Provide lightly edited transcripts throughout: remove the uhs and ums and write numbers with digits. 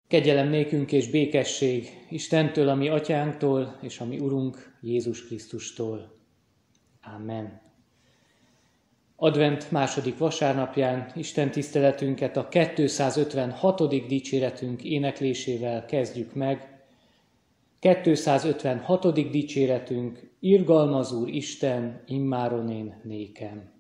Kegyelem nékünk és békesség Istentől, a mi atyánktól, és a mi Urunk Jézus Krisztustól. Amen. Advent második vasárnapján Isten tiszteletünket a 256. dicséretünk éneklésével kezdjük meg. 256. dicséretünk: Irgalmaz Úr Isten, immáron én nékem.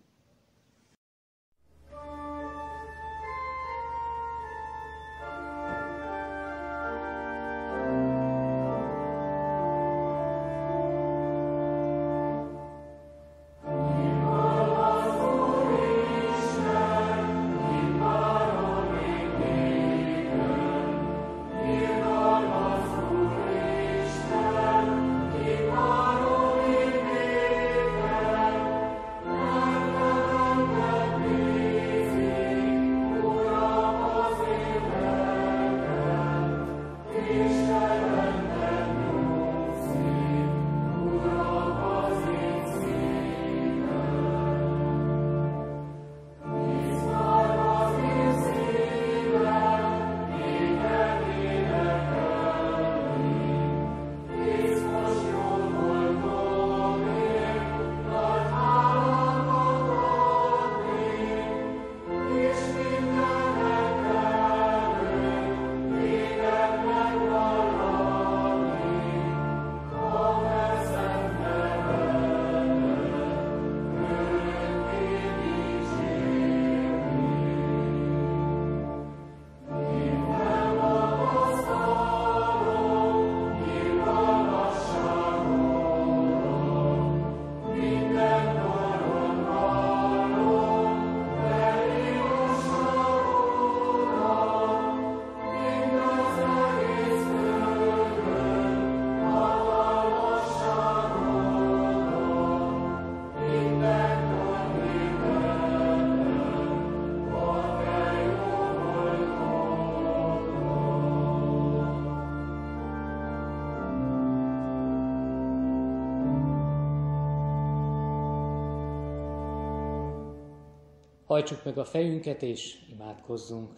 Hajtsuk meg a fejünket és imádkozzunk.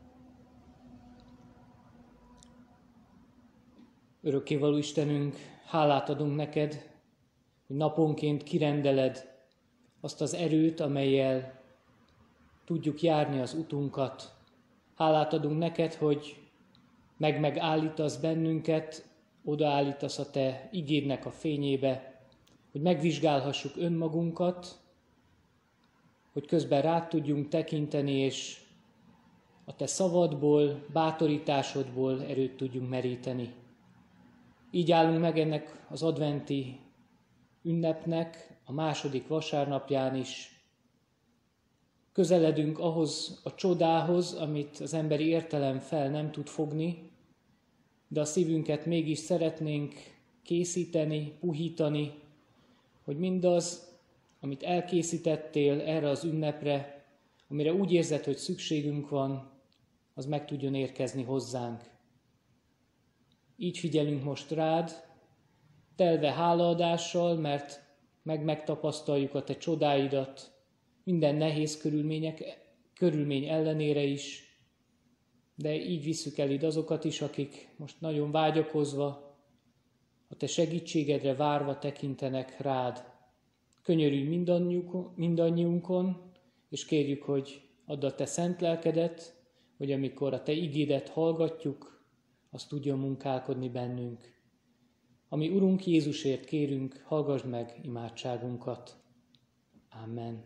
Örökkévaló Istenünk, hálát adunk neked, hogy naponként kirendeled azt az erőt, amellyel tudjuk járni az utunkat. Hálát adunk neked, hogy megállítasz bennünket, odaállítasz a te igédnek a fényébe, hogy megvizsgálhassuk önmagunkat, hogy közben rád tudjunk tekinteni, és a te szavadból, bátorításodból erőt tudjunk meríteni. Így állunk meg ennek az adventi ünnepnek a második vasárnapján is. Közeledünk ahhoz a csodához, amit az emberi értelem fel nem tud fogni, de a szívünket mégis szeretnénk készíteni, puhítani, hogy mindaz, amit elkészítettél erre az ünnepre, amire úgy érzed, hogy szükségünk van, az meg tudjon érkezni hozzánk. Így figyelünk most rád, telve hálaadással, mert megtapasztaljuk a te csodáidat, minden nehéz körülmény ellenére is, de így visszük el ide azokat is, akik most nagyon vágyakozva, a te segítségedre várva tekintenek rád. Könyörülj mindannyiunkon, és kérjük, hogy add a te szent lelkedet, hogy amikor a te igédet hallgatjuk, az tudjon munkálkodni bennünk. Ami Urunk Jézusért kérünk, hallgassd meg imádságunkat. Amen.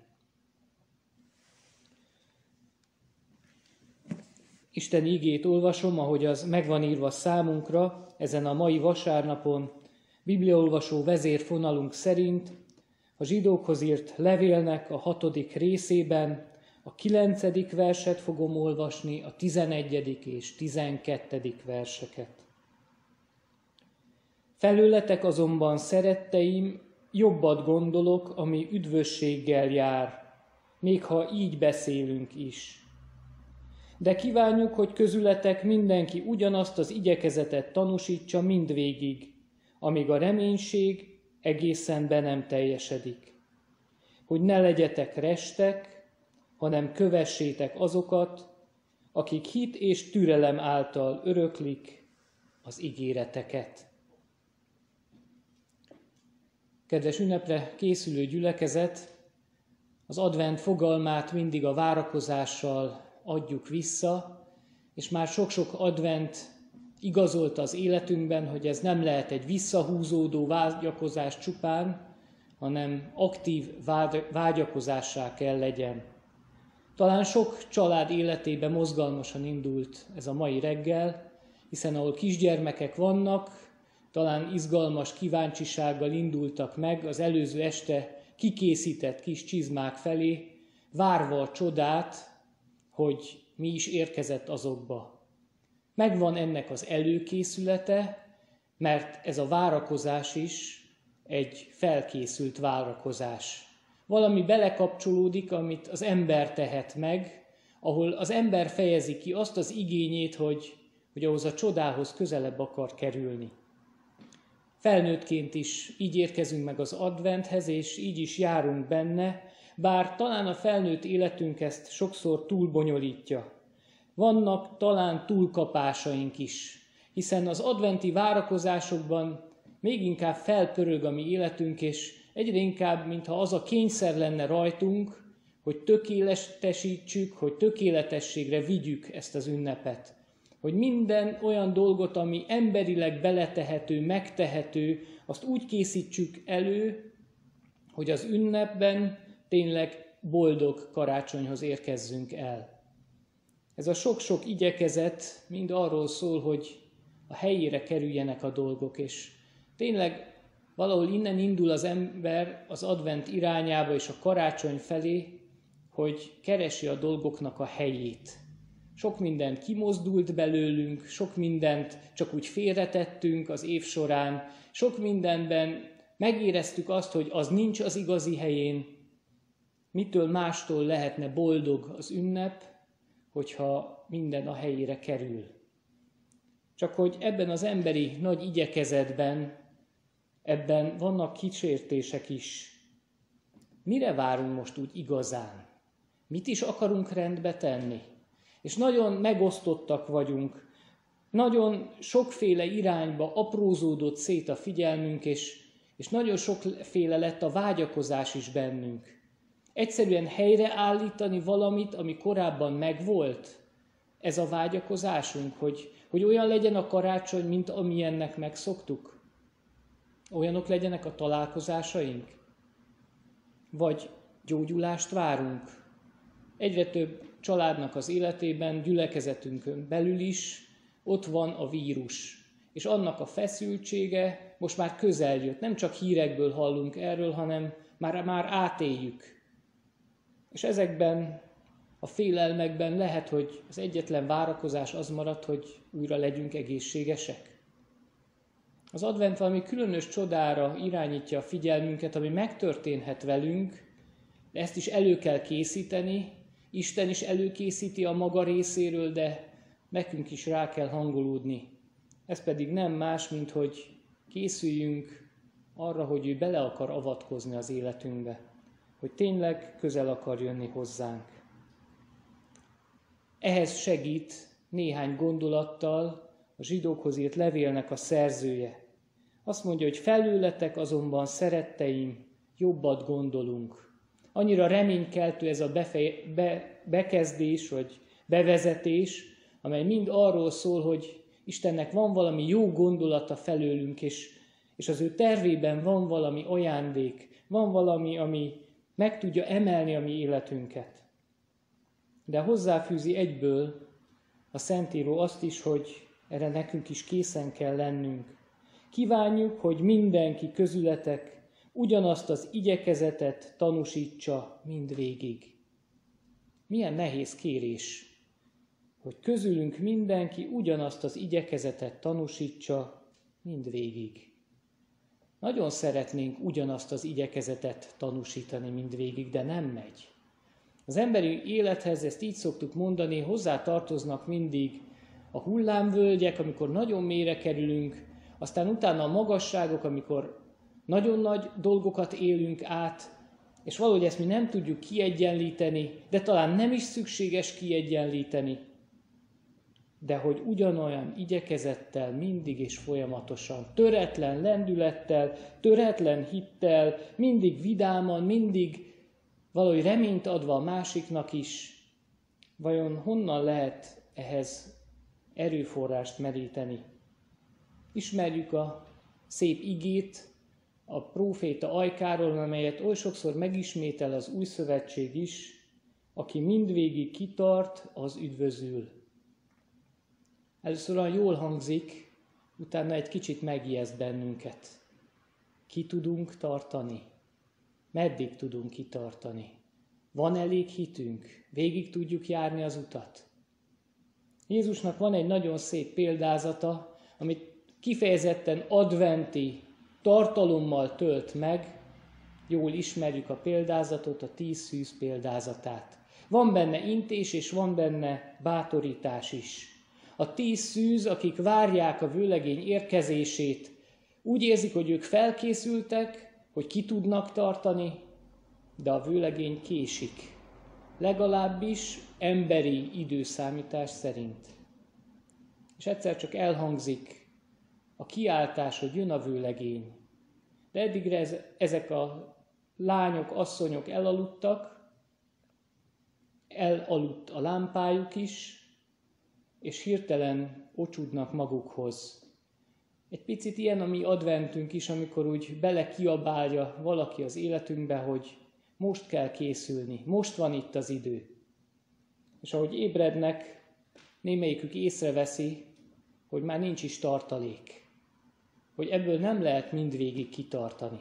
Isten igét olvasom, ahogy az megvan írva számunkra ezen a mai vasárnapon, bibliaolvasó vezérfonalunk szerint, a zsidókhoz írt levélnek a 6. részében a 9. verset fogom olvasni, a 11. és 12. verseket. Felőletek azonban, szeretteim, jobbat gondolok, ami üdvösséggel jár, még ha így beszélünk is. De kívánjuk, hogy közületek mindenki ugyanazt az igyekezetet tanúsítsa mindvégig, amíg a reménység egészen be nem teljesedik. Hogy ne legyetek restek, hanem kövessétek azokat, akik hit és türelem által öröklik az ígéreteket. Kedves ünnepre készülő gyülekezet, az advent fogalmát mindig a várakozással adjuk vissza, és már sok-sok advent igazolta az életünkben, hogy ez nem lehet egy visszahúzódó vágyakozás csupán, hanem aktív vágyakozássá kell legyen. Talán sok család életében mozgalmasan indult ez a mai reggel, hiszen ahol kisgyermekek vannak, talán izgalmas kíváncsisággal indultak meg az előző este kikészített kis csizmák felé, várva a csodát, hogy mi is érkezett azokba. Megvan ennek az előkészülete, mert ez a várakozás is egy felkészült várakozás. Valami belekapcsolódik, amit az ember tehet meg, ahol az ember fejezi ki azt az igényét, hogy ahhoz a csodához közelebb akar kerülni. Felnőttként is így érkezünk meg az adventhez, és így is járunk benne, bár talán a felnőtt életünk ezt sokszor túlbonyolítja. Vannak talán túlkapásaink is, hiszen az adventi várakozásokban még inkább felpörög a mi életünk, és egyre inkább, mintha az a kényszer lenne rajtunk, hogy tökéletesítsük, hogy tökéletességre vigyük ezt az ünnepet. Hogy minden olyan dolgot, ami emberileg beletehető, megtehető, azt úgy készítsük elő, hogy az ünnepben tényleg boldog karácsonyhoz érkezzünk el. Ez a sok-sok igyekezet mind arról szól, hogy a helyére kerüljenek a dolgok, és tényleg valahol innen indul az ember az advent irányába és a karácsony felé, hogy keresi a dolgoknak a helyét. Sok mindent kimozdult belőlünk, sok mindent csak úgy félretettünk az év során, sok mindenben megéreztük azt, hogy az nincs az igazi helyén. Mitől mástól lehetne boldog az ünnep, hogyha minden a helyére kerül. Csak hogy ebben az emberi nagy igyekezetben, ebben vannak kísértések is. Mire várunk most úgy igazán? Mit is akarunk rendbe tenni? És nagyon megosztottak vagyunk, nagyon sokféle irányba aprózódott szét a figyelmünk, és nagyon sokféle lett a vágyakozás is bennünk. Egyszerűen helyreállítani valamit, ami korábban megvolt, ez a vágyakozásunk, hogy olyan legyen a karácsony, mint amilyennek megszoktuk. Olyanok legyenek a találkozásaink? Vagy gyógyulást várunk? Egyre több családnak az életében, gyülekezetünkön belül is ott van a vírus. És annak a feszültsége most már közel jött. Nem csak hírekből hallunk erről, hanem már átéljük. És ezekben a félelmekben lehet, hogy az egyetlen várakozás az marad, hogy újra legyünk egészségesek. Az advent valami különös csodára irányítja a figyelmünket, ami megtörténhet velünk, de ezt is elő kell készíteni. Isten is előkészíti a maga részéről, de nekünk is rá kell hangolódni. Ez pedig nem más, mint hogy készüljünk arra, hogy ő bele akar avatkozni az életünkbe, hogy tényleg közel akar jönni hozzánk. Ehhez segít néhány gondolattal a zsidókhoz írt levélnek a szerzője. Azt mondja, hogy felőletek azonban, szeretteim, jobbat gondolunk. Annyira reménykeltő ez a bekezdés, vagy bevezetés, amely mind arról szól, hogy Istennek van valami jó gondolata felőlünk, és az ő tervében van valami ajándék, van valami, ami meg tudja emelni a mi életünket. De hozzáfűzi egyből a Szentíró azt is, hogy erre nekünk is készen kell lennünk. Kívánjuk, hogy mindenki közületek ugyanazt az igyekezetet tanúsítsa mindvégig. Milyen nehéz kérés, hogy közülünk mindenki ugyanazt az igyekezetet tanúsítsa mindvégig. Nagyon szeretnénk ugyanazt az igyekezetet tanúsítani mindvégig, de nem megy. Az emberi élethez, ezt így szoktuk mondani, hozzá tartoznak mindig a hullámvölgyek, amikor nagyon mélyre kerülünk, aztán utána a magasságok, amikor nagyon nagy dolgokat élünk át, és valahogy ezt mi nem tudjuk kiegyenlíteni, de talán nem is szükséges kiegyenlíteni. de hogy ugyanolyan igyekezettel, mindig és folyamatosan, töretlen lendülettel, töretlen hittel, mindig vidáman, mindig valahogy reményt adva a másiknak is, vajon honnan lehet ehhez erőforrást meríteni? Ismerjük a szép igét a próféta ajkáról, amelyet oly sokszor megismétel az Új Szövetség is, aki mindvégig kitart, az üdvözül. Először olyan jól hangzik, utána egy kicsit megijeszt bennünket. Ki tudunk tartani? Meddig tudunk kitartani? Van elég hitünk? Végig tudjuk járni az utat? Jézusnak van egy nagyon szép példázata, amit kifejezetten adventi tartalommal tölt meg. Jól ismerjük a példázatot, a 10 szűz példázatát. Van benne intés, és van benne bátorítás is. A 10 szűz, akik várják a vőlegény érkezését, úgy érzik, hogy ők felkészültek, hogy ki tudnak tartani, de a vőlegény késik. Legalábbis emberi időszámítás szerint. És egyszer csak elhangzik a kiáltás, hogy jön a vőlegény. De eddigre ezek a lányok, asszonyok elaludtak, elaludt a lámpájuk is, és hirtelen ocsúdnak magukhoz. Egy picit ilyen a mi adventünk is, amikor úgy belekiabálja valaki az életünkbe, hogy most kell készülni, most van itt az idő. És ahogy ébrednek, némelyikük észreveszi, hogy már nincs is tartalék, hogy ebből nem lehet mindvégig kitartani.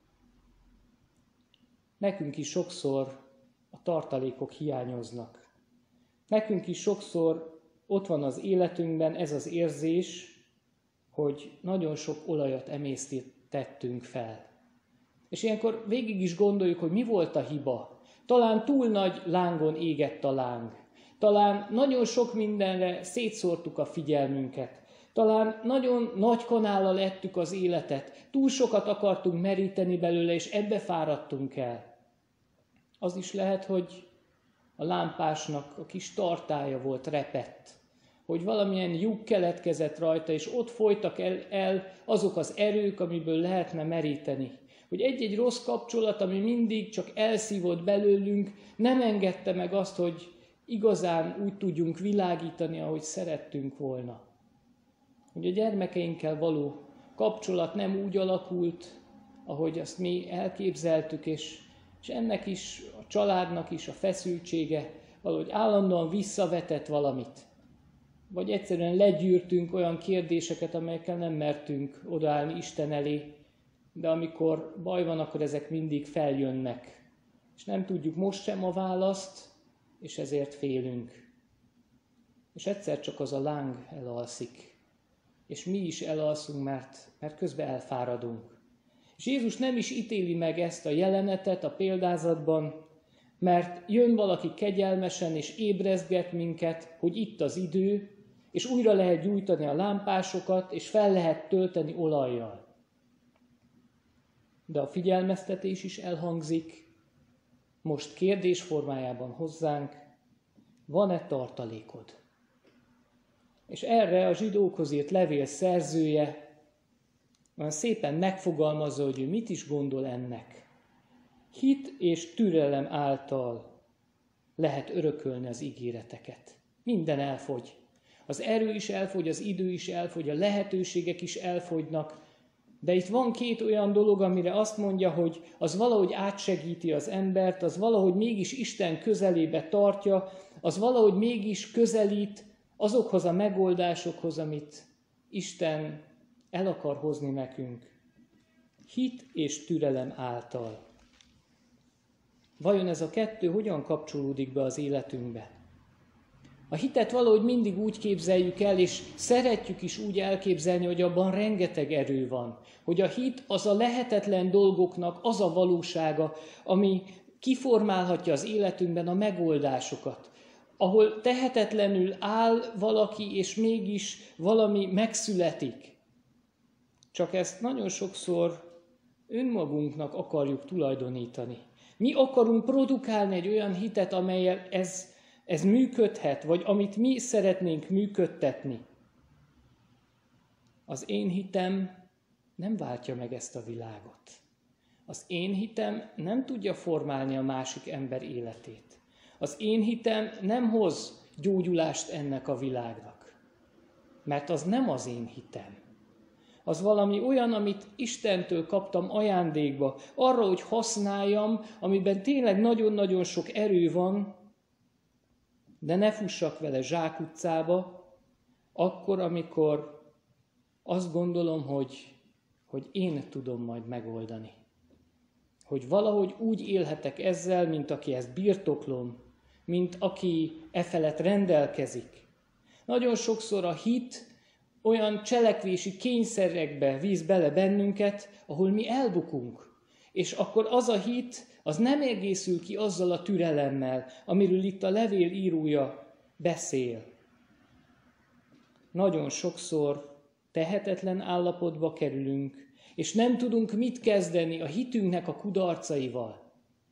Nekünk is sokszor a tartalékok hiányoznak. Nekünk is sokszor ott van az életünkben ez az érzés, hogy nagyon sok olajat emésztettünk fel. És ilyenkor végig is gondoljuk, hogy mi volt a hiba. Talán túl nagy lángon égett a láng. Talán nagyon sok mindenre szétszórtuk a figyelmünket. Talán nagyon nagy kanállal ettük az életet. Túl sokat akartunk meríteni belőle, és ebbe fáradtunk el. Az is lehet, hogy a lámpásnak a kis tartálya volt repett, hogy valamilyen lyuk keletkezett rajta, és ott folytak el azok az erők, amiből lehetne meríteni. Hogy egy-egy rossz kapcsolat, ami mindig csak elszívott belőlünk, nem engedte meg azt, hogy igazán úgy tudjunk világítani, ahogy szerettünk volna. Hogy a gyermekeinkkel való kapcsolat nem úgy alakult, ahogy azt mi elképzeltük, és ennek is, a családnak is a feszültsége valahogy állandóan visszavetett valamit. Vagy egyszerűen legyűrtünk olyan kérdéseket, amelyekkel nem mertünk odaállni Isten elé, de amikor baj van, akkor ezek mindig feljönnek. És nem tudjuk most sem a választ, és ezért félünk. És egyszer csak az a láng elalszik. És mi is elalszunk, mert közben elfáradunk. És Jézus nem is ítéli meg ezt a jelenetet a példázatban, mert jön valaki kegyelmesen és ébrezget minket, hogy itt az idő, és újra lehet gyújtani a lámpásokat, és fel lehet tölteni olajjal. De a figyelmeztetés is elhangzik, most kérdés formájában hozzánk, van-e tartalékod? És erre a zsidókhoz írt levél szerzője olyan szépen megfogalmazza, hogy ő mit is gondol ennek. Hit és türelem által lehet örökölni az ígéreteket. Minden elfogy. Az erő is elfogy, az idő is elfogy, a lehetőségek is elfogynak, de itt van 2 olyan dolog, amire azt mondja, hogy az valahogy átsegíti az embert, az valahogy mégis Isten közelébe tartja, az valahogy mégis közelít azokhoz a megoldásokhoz, amit Isten el akar hozni nekünk. Hit és türelem által. Vajon ez a 2 hogyan kapcsolódik be az életünkbe? A hitet valahogy mindig úgy képzeljük el, és szeretjük is úgy elképzelni, hogy abban rengeteg erő van. Hogy a hit az a lehetetlen dolgoknak az a valósága, ami kiformálhatja az életünkben a megoldásokat. Ahol tehetetlenül áll valaki, és mégis valami megszületik. Csak ezt nagyon sokszor önmagunknak akarjuk tulajdonítani. Mi akarunk produkálni egy olyan hitet, amellyel ez ez működhet, vagy amit mi szeretnénk működtetni. Az én hitem nem váltja meg ezt a világot. Az én hitem nem tudja formálni a másik ember életét. Az én hitem nem hoz gyógyulást ennek a világnak. Mert az nem az én hitem. Az valami olyan, amit Istentől kaptam ajándékba, arra, hogy használjam, amiben tényleg nagyon-nagyon sok erő van, de ne fussak vele zsákutcába, akkor, amikor azt gondolom, hogy én tudom majd megoldani. Hogy valahogy úgy élhetek ezzel, mint aki ezt birtoklom, mint aki e felett rendelkezik. Nagyon sokszor a hit olyan cselekvési kényszerekbe víz bele bennünket, ahol mi elbukunk. És akkor az a hit, az nem egészül ki azzal a türelemmel, amiről itt a levél írója beszél. Nagyon sokszor tehetetlen állapotba kerülünk, és nem tudunk mit kezdeni a hitünknek a kudarcaival.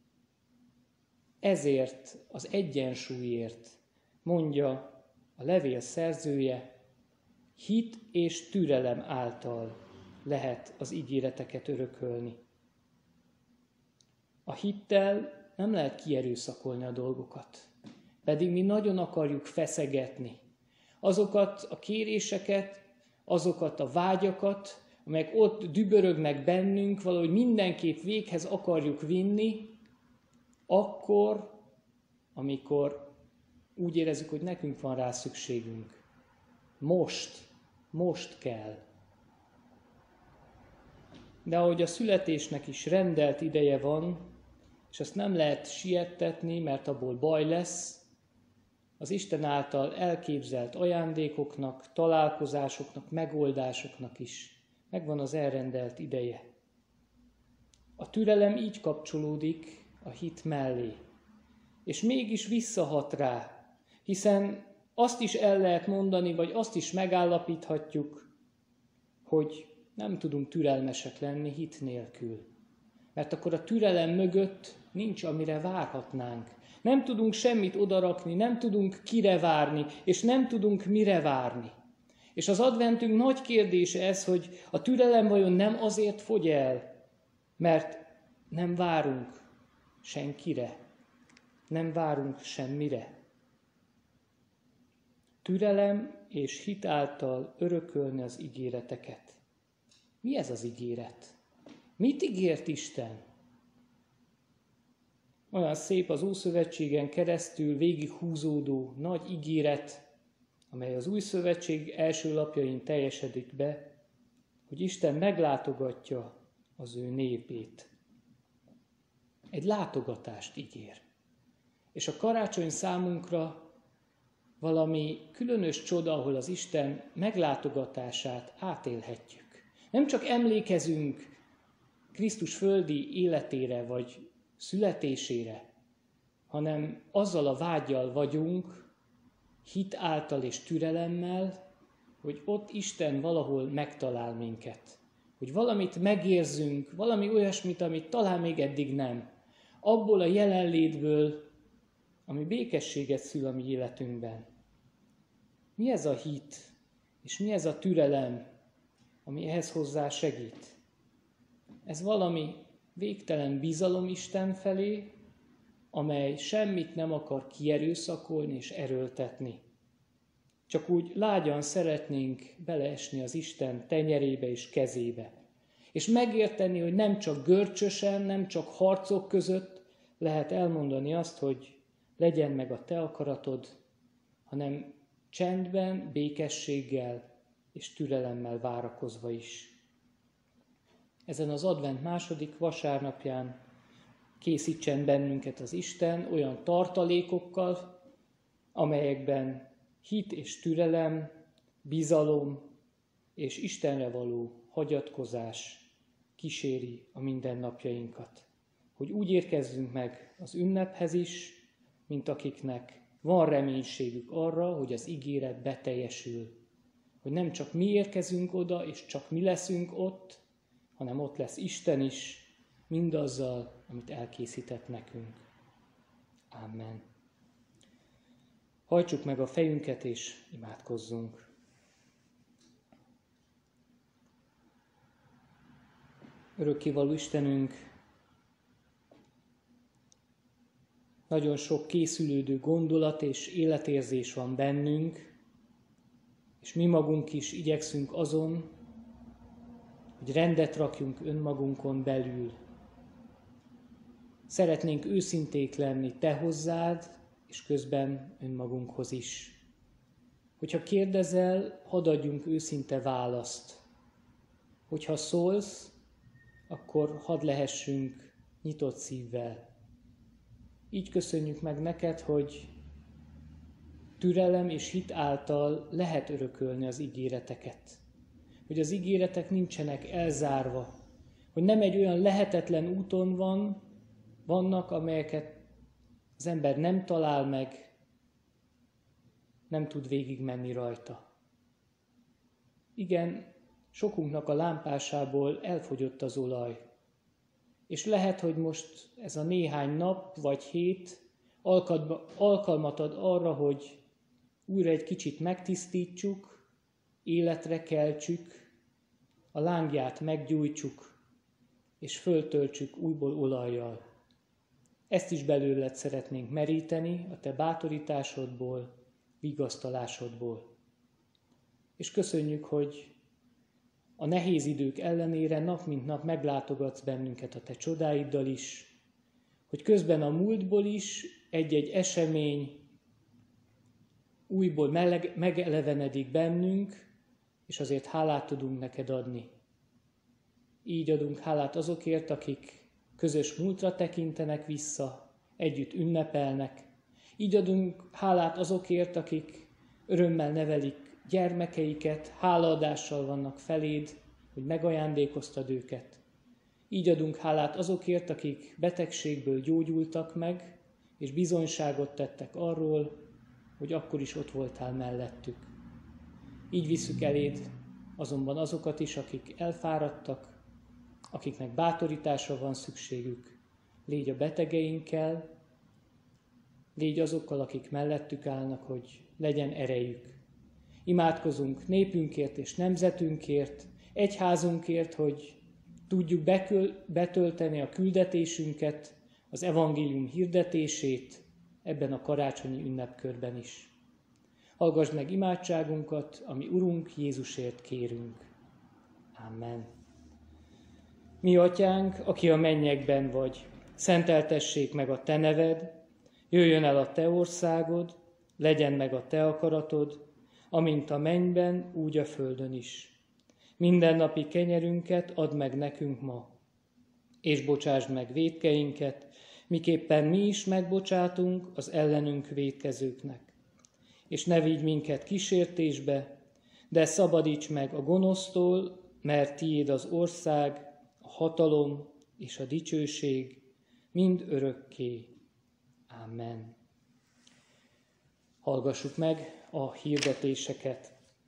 Ezért, az egyensúlyért mondja a levél szerzője, hit és türelem által lehet az ígéreteket örökölni. A hittel nem lehet kierőszakolni a dolgokat, pedig mi nagyon akarjuk feszegetni azokat a kéréseket, azokat a vágyakat, amelyek ott dübörögnek bennünk, valahogy mindenképp véghez akarjuk vinni, akkor, amikor úgy érezzük, hogy nekünk van rá szükségünk. Most kell. De ahogy a születésnek is rendelt ideje van, és azt nem lehet siettetni, mert abból baj lesz, az Isten által elképzelt ajándékoknak, találkozásoknak, megoldásoknak is megvan az elrendelt ideje. A türelem így kapcsolódik a hit mellé, és mégis visszahat rá, hiszen azt is el lehet mondani, vagy azt is megállapíthatjuk, hogy nem tudunk türelmesek lenni hit nélkül. Mert akkor a türelem mögött nincs, amire várhatnánk. Nem tudunk semmit odarakni, nem tudunk kire várni, és nem tudunk mire várni. És az adventünk nagy kérdése ez, hogy a türelem vajon nem azért fogy el, mert nem várunk senkire, nem várunk semmire. Türelem és hit által örökölni az ígéreteket. Mi ez az ígéret? Mit ígért Isten? Olyan szép az Ószövetségen keresztül végighúzódó nagy ígéret, amely az Új Szövetség első lapjain teljesedik be, hogy Isten meglátogatja az ő népét. Egy látogatást ígér. És a karácsony számunkra valami különös csoda, ahol az Isten meglátogatását átélhetjük. Nem csak emlékezünk Krisztus földi életére vagy születésére, hanem azzal a vággyal vagyunk, hit által és türelemmel, hogy ott Isten valahol megtalál minket. Hogy valamit megérzünk, valami olyasmit, amit talán még eddig nem. Abból a jelenlétből, ami békességet szül a mi életünkben. Mi ez a hit, és mi ez a türelem, ami ehhez hozzá segít? Ez valami végtelen bizalom Isten felé, amely semmit nem akar kierőszakolni és erőltetni. Csak úgy lágyan szeretnénk beleesni az Isten tenyerébe és kezébe. És megérteni, hogy nem csak görcsösen, nem csak harcok között lehet elmondani azt, hogy legyen meg a te akaratod, hanem csendben, békességgel és türelemmel várakozva is. Ezen az advent második vasárnapján készítsen bennünket az Isten olyan tartalékokkal, amelyekben hit és türelem, bizalom és Istenre való hagyatkozás kíséri a mindennapjainkat. Hogy úgy érkezzünk meg az ünnephez is, mint akiknek van reménységük arra, hogy az ígéret beteljesül. Hogy nem csak mi érkezünk oda, és csak mi leszünk ott, hanem ott lesz Isten is, mindazzal, amit elkészített nekünk. Amen. Hajtsuk meg a fejünket és imádkozzunk. Örökkévaló Istenünk, nagyon sok készülődő gondolat és életérzés van bennünk, és mi magunk is igyekszünk azon, hogy rendet rakjunk önmagunkon belül. Szeretnénk őszinték lenni te hozzád, és közben önmagunkhoz is. Hogyha kérdezel, hadd adjunk őszinte választ. Hogyha szólsz, akkor hadd lehessünk nyitott szívvel. Így köszönjük meg neked, hogy türelem és hit által lehet örökölni az ígéreteket. Hogy az ígéretek nincsenek elzárva. Hogy nem egy olyan lehetetlen úton vannak, amelyeket az ember nem talál meg, nem tud végigmenni rajta. Igen, sokunknak a lámpásából elfogyott az olaj. És lehet, hogy most ez a néhány nap vagy hét alkalmat ad arra, hogy újra egy kicsit megtisztítsuk, életre keltsük, a lángját meggyújtsuk, és föltöltsük újból olajjal. Ezt is belőled szeretnénk meríteni a te bátorításodból, vigasztalásodból. És köszönjük, hogy a nehéz idők ellenére nap mint nap meglátogatsz bennünket a te csodáiddal is, hogy közben a múltból is egy-egy esemény újból megelevenedik bennünk, és azért hálát tudunk neked adni. Így adunk hálát azokért, akik közös múltra tekintenek vissza, együtt ünnepelnek. Így adunk hálát azokért, akik örömmel nevelik gyermekeiket, hálaadással vannak feléd, hogy megajándékoztad őket. Így adunk hálát azokért, akik betegségből gyógyultak meg, és bizonyságot tettek arról, hogy akkor is ott voltál mellettük. Így visszük eléd azonban azokat is, akik elfáradtak, akiknek bátorításra van szükségük. Légy a betegeinkkel, légy azokkal, akik mellettük állnak, hogy legyen erejük. Imádkozunk népünkért és nemzetünkért, egyházunkért, hogy tudjuk betölteni a küldetésünket, az evangélium hirdetését ebben a karácsonyi ünnepkörben is. Hallgass meg imádságunkat, ami Urunk Jézusért kérünk. Amen. Mi atyánk, aki a mennyekben vagy, szenteltessék meg a te neved, jöjjön el a te országod, legyen meg a te akaratod, amint a mennyben, úgy a földön is. Mindennapi kenyerünket add meg nekünk ma, és bocsásd meg vétkeinket, miképpen mi is megbocsátunk az ellenünk vétkezőknek. És ne vigy minket kísértésbe, de szabadíts meg a gonosztól, mert tiéd az ország, a hatalom és a dicsőség mind örökké. Amen. Hallgassuk meg a hirdetéseket.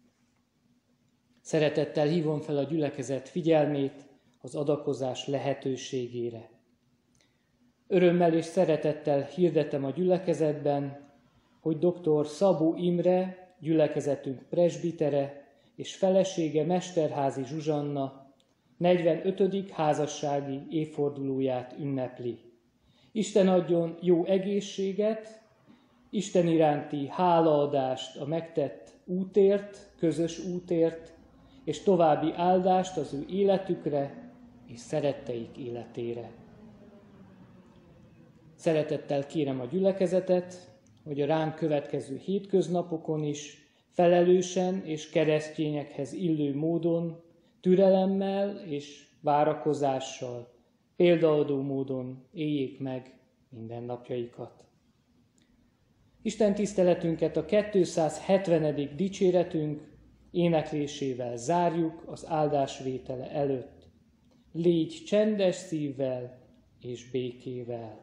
Szeretettel hívom fel a gyülekezet figyelmét az adakozás lehetőségére. Örömmel és szeretettel hirdetem a gyülekezetben, hogy dr. Szabó Imre, gyülekezetünk presbitere és felesége Mesterházy Zsuzsanna 45. házassági évfordulóját ünnepli. Isten adjon jó egészséget, Isten iránti hálaadást a megtett útért, közös útért, és további áldást az ő életükre és szeretteik életére. Szeretettel kérem a gyülekezetet, hogy a ránk következő hétköznapokon is felelősen és keresztényekhez illő módon, türelemmel és várakozással, példaadó módon éljék meg mindennapjaikat. Isten tiszteletünket a 270. dicséretünk éneklésével zárjuk az áldásvétele előtt. Légy csendes szívvel és békével.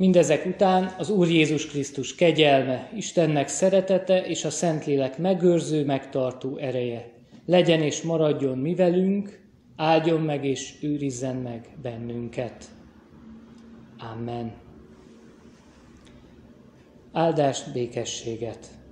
Mindezek után az Úr Jézus Krisztus kegyelme, Istennek szeretete és a Szentlélek megőrző, megtartó ereje legyen és maradjon mi velünk, áldjon meg és őrizzen meg bennünket. Amen. Áldást, békességet!